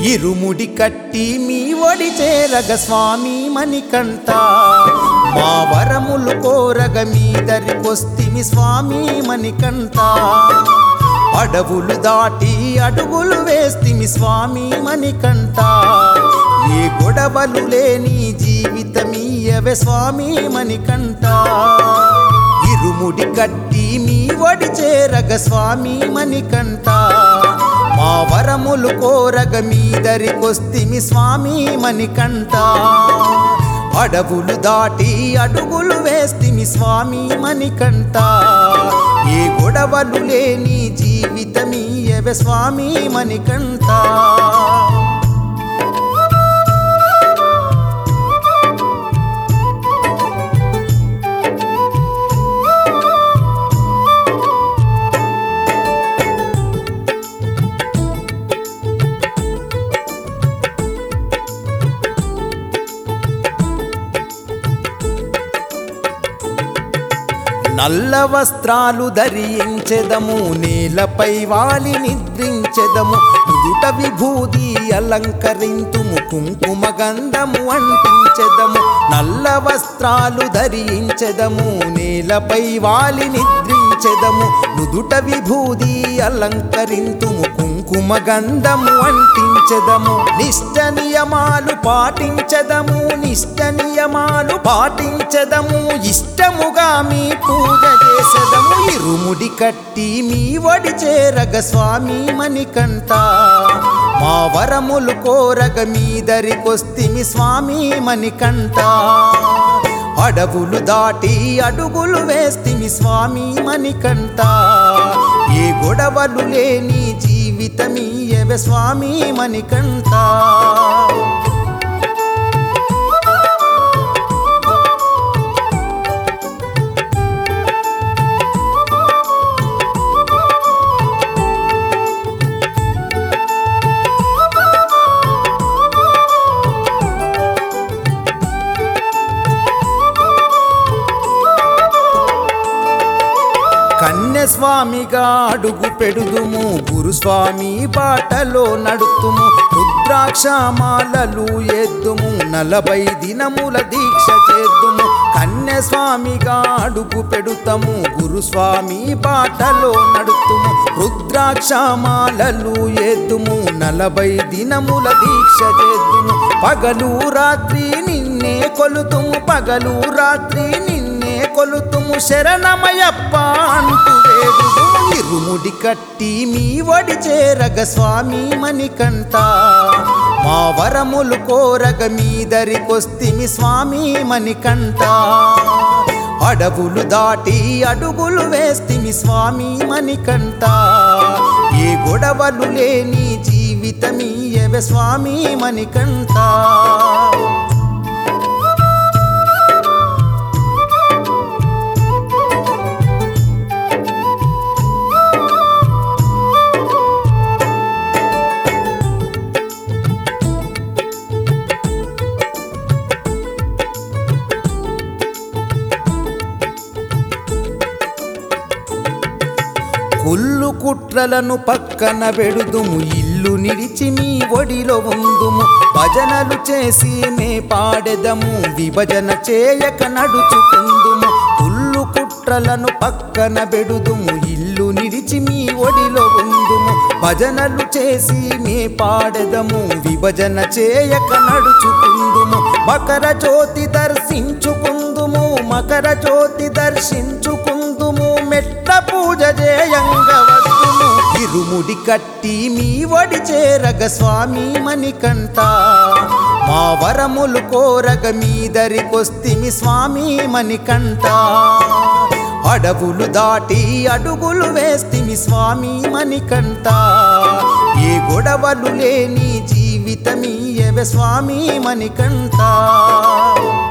ఇరుముడి కట్టి మీ ఒడి చేరగ స్వామి మణికంఠ మా వరములు కోరగ మీ దరికొస్తిమి స్వామి మణికంఠ అడవులు దాటి అడుగులు వేస్తిమి స్వామి మణికంఠ ఏ గొడవలు లేని జీవితమీయవే స్వామి మణికంఠ ఇరుముడి కట్టి మీ ఒడి చేరగ స్వామి మణికంఠ మా వరములు కోరగ మీ దరికొస్తిమి స్వామి మణికంఠ అడవులు దాటి అడుగులు వేస్తిమి స్వామి మణికంఠ ఏ గొడవలు లేని జీవితమీయవే స్వామి మణికంఠ నల్ల వస్త్రాలు ధరించెదము నేలపై వాలి నిద్రించెదము నుదుట విభూది అలంకరింతుము కుంకుమ గంధము అంటించెదము నల్ల వస్త్రాలు ధరించెదము నేలపై వాలి నిద్రించెదము నుదుట విభూది అలంకరింతుము కుంకుమ గంధము అంటించెదము నిష్ట నియమాలు పాటించెదము నిష్ట నియమాలు పాటించెదము ఇష్టముగా మీ పూజ చేసెదము ఇరుముడి కట్టి మీ ఒడి చేరగ స్వామి మణికంఠ మా వరములు కోరగ మీ దరికొస్తిమి స్వామి మణికంఠ అడవులు దాటి అడుగులు వేస్తిమి స్వామి మణికంఠ ఏ గొడవలు లేని జీవితమీయవే స్వామి మణికంఠ కన్యస్వామిగా అడుగు పెడుదుము గురుస్వామి బాటలో నడుతుము రుద్రాక్షమాలలు ఎద్దుము 40 దినముల దీక్ష చేద్దుము కన్యస్వామిగా అడుగు పెడుతము గురుస్వామి బాటలో నడుతుము రుద్రాక్షమాలలు ఎద్దుము 40 దినముల దీక్ష చేద్దుము పగలు రాత్రి నిన్నే కొలుతుము పగలు రాత్రి నిన్నే కొలుతుము శరణమయ్యప్ప అంటూ వేడుదుము ఇరుముడి కట్టి మీ ఒడి చేరగ స్వామి మణికంఠ మా వరములు కోరగ మీ దరికొస్తిమి స్వామి మణికంఠ అడవులు దాటి అడుగులు వేస్తిమి స్వామి మణికంఠ ఏ గొడవలు లేని జీవితమీయవే స్వామి మణికంఠ కుళ్ళు కుట్రలను పక్కన పెడుదుము ఇల్లు నిడిచి మీ ఒడిలో ఉందుము భజనలు చేసి మే పాడెదము విభజన చేయక నడుచుకుందుము కుళ్ళు కుట్రలను పక్కన పెడుదుము ఇల్లు నిడిచి మీ ఒడిలో ఉందుము భజనలు చేసి మే పాడెదము విభజన చేయక నడుచుకుందుము మకర జ్యోతి దర్శించుకుందుము మకర జ్యోతి దర్శించుకుందుము మెట్ల పూజ చేయంగ వద్దుము ఇరుముడి కట్టి మీ ఒడి చేరగ స్వామి మణికంఠ మా వరములు కోరగ మీ దరికొస్తిమి స్వామి మణికంఠ అడవులు దాటి అడుగులు వేస్తిమి స్వామి మణికంఠ ఏ గొడవలు లేని జీవితమీయవే స్వామి మణికంఠ